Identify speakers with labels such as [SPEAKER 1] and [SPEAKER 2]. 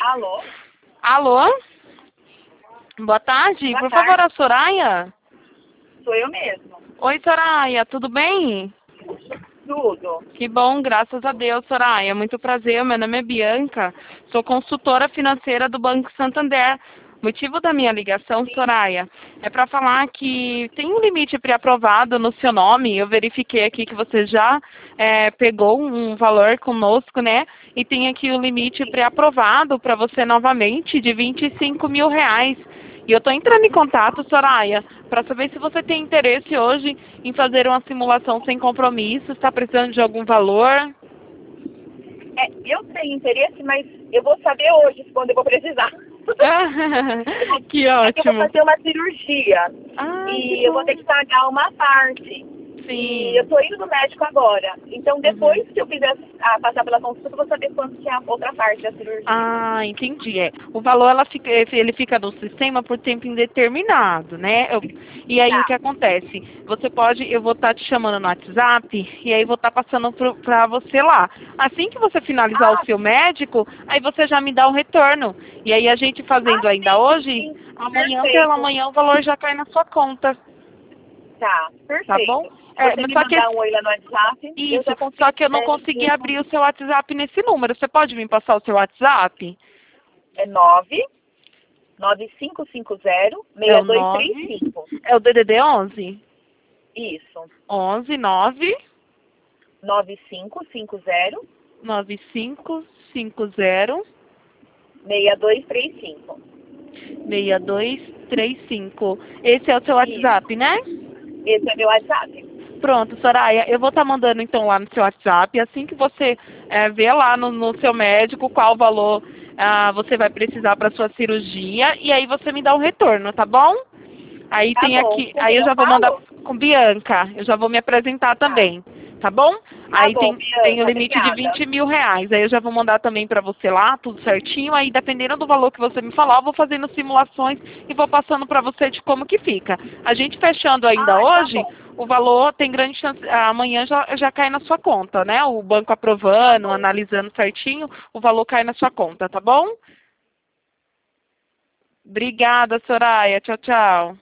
[SPEAKER 1] Alô?
[SPEAKER 2] Alô? Boa tarde.
[SPEAKER 1] Boa
[SPEAKER 2] Por
[SPEAKER 1] tarde.
[SPEAKER 2] favor, a Soraya?
[SPEAKER 1] Sou eu mesmo.
[SPEAKER 2] Oi, Soraya. Tudo bem?
[SPEAKER 1] Tudo.
[SPEAKER 2] Que bom, graças a Deus, Soraya. Muito prazer. Meu nome é Bianca. Sou consultora financeira do Banco Santander. O motivo da minha ligação, Soraya, é para falar que tem um limite pré-aprovado no seu nome. Eu verifiquei aqui que você já pegou um valor conosco, né? E tem aqui o limite pré-aprovado para você novamente de R$ 25.000. E eu estou entrando em contato, Soraya, para saber se você tem interesse hoje em fazer uma simulação sem compromisso, está precisando de algum valor.
[SPEAKER 1] Eu tenho interesse, mas eu vou saber hoje quando eu vou precisar.
[SPEAKER 2] Que
[SPEAKER 1] É que eu vou
[SPEAKER 2] ótimo.
[SPEAKER 1] fazer uma cirurgia
[SPEAKER 2] Ai, que
[SPEAKER 1] e eu vou ter
[SPEAKER 2] bom.
[SPEAKER 1] que pagar uma parte. E eu
[SPEAKER 2] Sim.
[SPEAKER 1] tô indo no médico agora. Então,
[SPEAKER 2] Uhum.
[SPEAKER 1] depois que eu fizer passar pela consulta, eu vou saber quanto que é a outra parte da cirurgia.
[SPEAKER 2] Ah, entendi. O valor ele fica no sistema por tempo indeterminado, né? E aí o que
[SPEAKER 1] Tá.
[SPEAKER 2] acontece? Eu vou estar te chamando no WhatsApp e aí vou estar passando para você lá. Assim que você finalizar o
[SPEAKER 1] Ah,
[SPEAKER 2] seu médico, aí você já me dá o retorno. E aí a gente fazendo ainda
[SPEAKER 1] sim,
[SPEAKER 2] hoje,
[SPEAKER 1] sim.
[SPEAKER 2] amanhã pela
[SPEAKER 1] Perfeito.
[SPEAKER 2] manhã o valor já cai na sua conta,
[SPEAKER 1] Tá,
[SPEAKER 2] tá bom?
[SPEAKER 1] perfeito. Se
[SPEAKER 2] É,
[SPEAKER 1] você
[SPEAKER 2] mas
[SPEAKER 1] me
[SPEAKER 2] só que
[SPEAKER 1] mandar um oi lá no WhatsApp, eu
[SPEAKER 2] isso,
[SPEAKER 1] já consigo
[SPEAKER 2] só que eu não consegui abrir
[SPEAKER 1] responder.
[SPEAKER 2] o seu WhatsApp nesse número. Você pode me passar o seu WhatsApp?
[SPEAKER 1] É 99550
[SPEAKER 2] É o 9.
[SPEAKER 1] 6235.
[SPEAKER 2] É o DDD 11?
[SPEAKER 1] Isso.
[SPEAKER 2] 11 9
[SPEAKER 1] 9550
[SPEAKER 2] 9550
[SPEAKER 1] 6235.
[SPEAKER 2] 6235. Esse é o seu
[SPEAKER 1] Isso.
[SPEAKER 2] WhatsApp, né?
[SPEAKER 1] Esse é meu WhatsApp.
[SPEAKER 2] Pronto, Soraya, eu vou estar mandando então lá no seu WhatsApp. Assim que você ver lá no seu médico qual valor você vai precisar para sua cirurgia, e aí você me dá o retorno, tá bom? Aí
[SPEAKER 1] Tá
[SPEAKER 2] tem
[SPEAKER 1] bom.
[SPEAKER 2] aqui,
[SPEAKER 1] Com
[SPEAKER 2] aí
[SPEAKER 1] quem
[SPEAKER 2] eu
[SPEAKER 1] eu
[SPEAKER 2] já vou mandar
[SPEAKER 1] falo?
[SPEAKER 2] com Bianca, eu já vou me apresentar
[SPEAKER 1] Tá.
[SPEAKER 2] também, tá bom?
[SPEAKER 1] Tá
[SPEAKER 2] Aí
[SPEAKER 1] bom,
[SPEAKER 2] tem o
[SPEAKER 1] Bianca.
[SPEAKER 2] limite de
[SPEAKER 1] Obrigada.
[SPEAKER 2] R$ 20.000, aí eu já vou mandar também para você lá, tudo certinho, aí dependendo do valor que você me falar, eu vou fazendo simulações e vou passando para você de como que fica. A gente fechando ainda
[SPEAKER 1] Ah, tá
[SPEAKER 2] hoje,
[SPEAKER 1] bom.
[SPEAKER 2] o valor tem grande chance, amanhã já cai na sua conta, né? O banco
[SPEAKER 1] Tá
[SPEAKER 2] aprovando,
[SPEAKER 1] bom.
[SPEAKER 2] analisando certinho, o valor cai na sua conta, tá bom? Obrigada, Soraya. Tchau, tchau.